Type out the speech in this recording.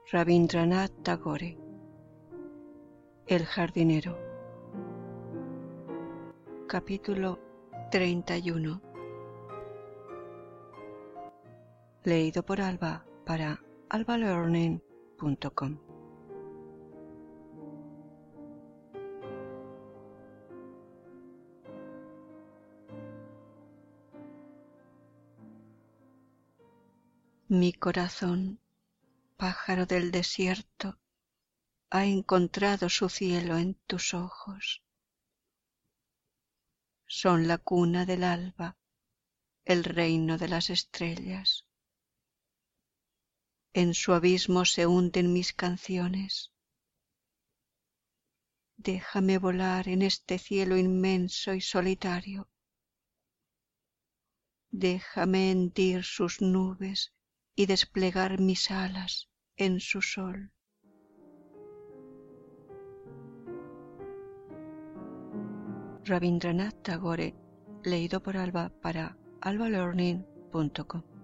Rabindranath Tagore. El jardinero. Capítulo 31. Leído por Alba para albalearning.com. Mi corazón, pájaro del desierto, ha encontrado su cielo en tus ojos. Son la cuna del alba, el reino de las estrellas. En su abismo se hunden mis canciones. Déjame volar en este cielo inmenso y solitario. Déjame hendir sus nubes y desplegar mis alas en su sol. Rabindranath Tagore, leído por Alba para albalearning.com.